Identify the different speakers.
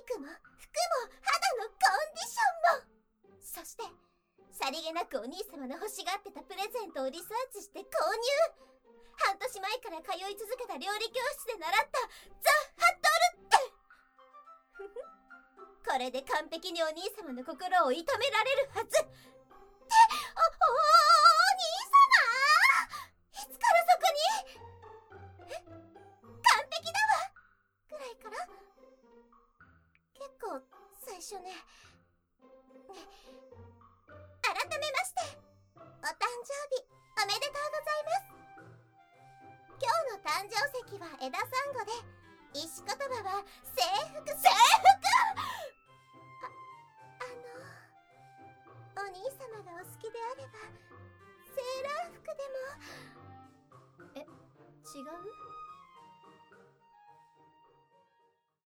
Speaker 1: 服も肌のコンディションも、そしてさりげなくお兄様の欲しがってたプレゼントをリサーチして購入。半年前から通い続けた料理教室で習ったザ・ハトルってこれで完璧にお兄様の心を射止められるはずって、お兄様、いつからそこに。完璧だわぐらいから。結構最初ね。改めまして、お誕生日おめでとうございます。今日の誕生石は枝サンゴで、石言葉は制服。お兄様がお好きであればセーラー服でも。違う？